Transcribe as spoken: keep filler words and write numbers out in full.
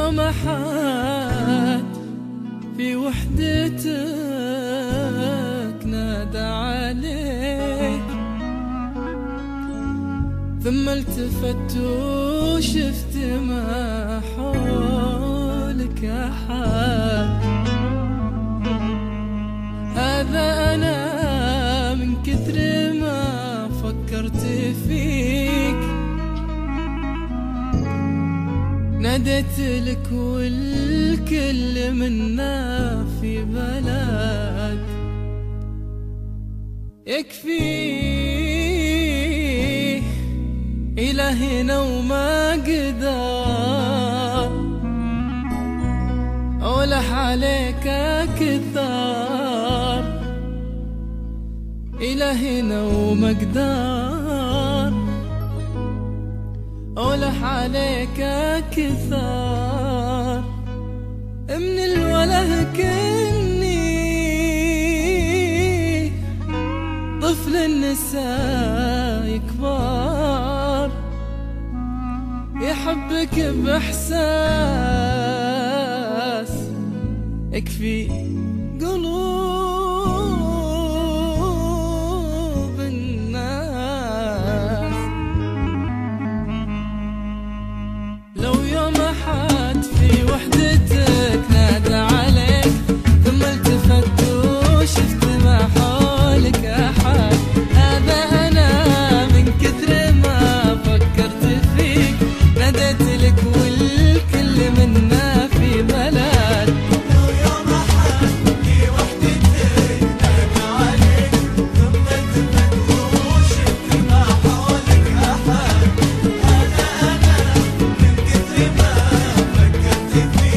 يوم أحد في وحدتك نادى عليك، ثم التفت وشفت ما حولك أحد. هذا أنا من كثر ما فكرت فيك، ناديت لك والكل منا في بلد. يكفي إلهنا وما قدر أولح عليك كثار، إلهنا وما قدر أولح عليك كثار. من الوله كني طفل النساء يكبر، يحبك بإحساس يكفي قلوب الناس. لو يوم أحد في وحدتك نادى عليك، ثم التفت وشفت ما حولك أحد. هذا أنا من كثر ما فكرت فيك، ناديت لك والكل منا في بلد. لو يوم أحد في وحدتك نادى عليك، ثم التفت وشفت ما حولك أحد. هذا أنا من كثر ما فكرت فيك،